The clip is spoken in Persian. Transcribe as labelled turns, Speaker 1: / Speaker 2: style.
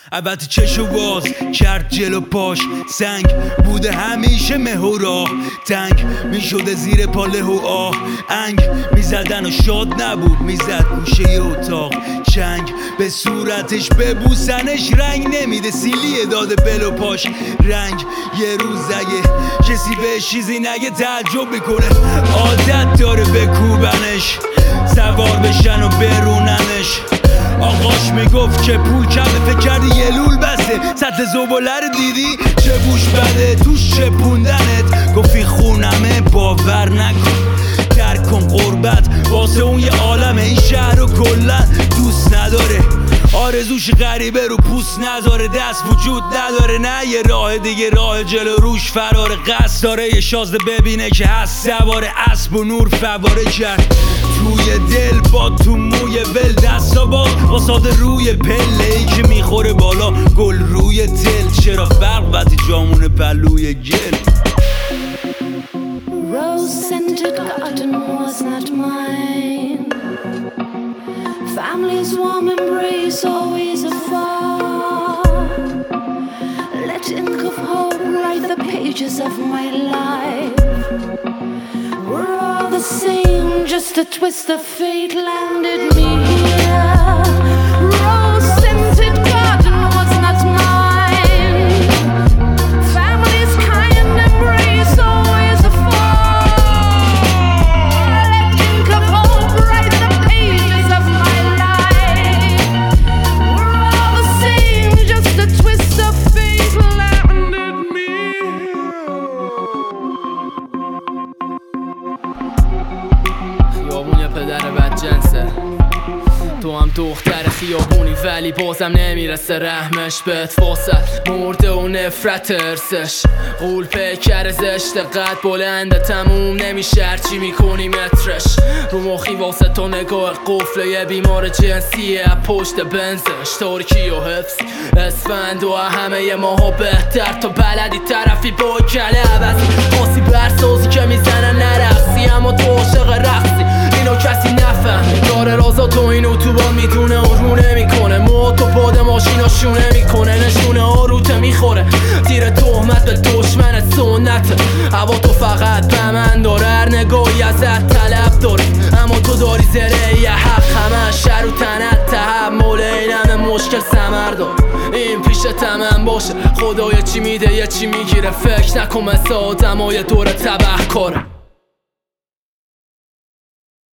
Speaker 1: البته چشو باز کرد جلو پاش سنگ بوده همیشه مه و راه تنگ میشده زیر پاله و آه انگ میزدن و شاد نبود میزد گوشه اتاق چنگ به صورتش ببوسنش رنگ نمیده سیلیه داده بل و پاش رنگ یه روز اگه کسی به چیزی نگه تعجب میکنه عادت داره بکوبنش سوار بشن و بروننش آقاش میگفت که پول کمه فکر کردی یه لول بسته سطل زباله رو دیدی چه بوش بده توش چپوندنت گفتی خونمه باور نکن درک کن قربت واسه اون یه عالمه این شهر رو کلن دوست نداره آرزوش غریبه رو پوست نذاره دست وجود نداره نه یه راه دیگه راه جلو روش فراره قصد داره یه شازده ببینه که هست سواره اسب و نور فواره کرد توی دل با تو موی ول دستا باز واساده روی پله ای که میخوره بالا گل روی تل چرا فرق وقتی جامون پلوی گل
Speaker 2: Rose-scented garden was not mine. Family's warm embrace always afar. Let ink of hope write the pages of my life. We're all the same, just a twist of fate landed me here. Rose-scented garden was not mine. Family's kind embrace always afar. Let ink of hope write the pages of my life. We're all the same, just a twist of fate landed me
Speaker 3: خیابون یه پدر بدجنسه تو هم دختر خیابونی ولی بازم نمیرسه رحمش بهت واسط مرده و نفرت ارسش قول پیکر زشت قد بلنده تموم نمیشه هرچی میکنی مترش رو مخی واسه تو نگاه قفل یه بیمار جنسیه پشت بنزش ترکی و حفظی اسفند و همه ماها بهتر تا بلدی طرفی با کله عوضی خاصی برسازی که میزنن نرقصی اما تو عاشق رقصی اینو کسی نفهمی داره رازا تو این اتوبان میدونه و رو نمیکنه موتو باد ماشینا شونه میکنه نشونه آروته میخوره تیر تهمت به دشمنت سنته هوا تو فقط به من داره هر نگاهی ازت طلب داره اما تو داری زره یه حق همه شر و تنت تحمل این همه مشکل ثمر داره این پیش تمام باشه خدای چی میده یه چی میگیره فکر نکن مثل آدمای دور تبه کاره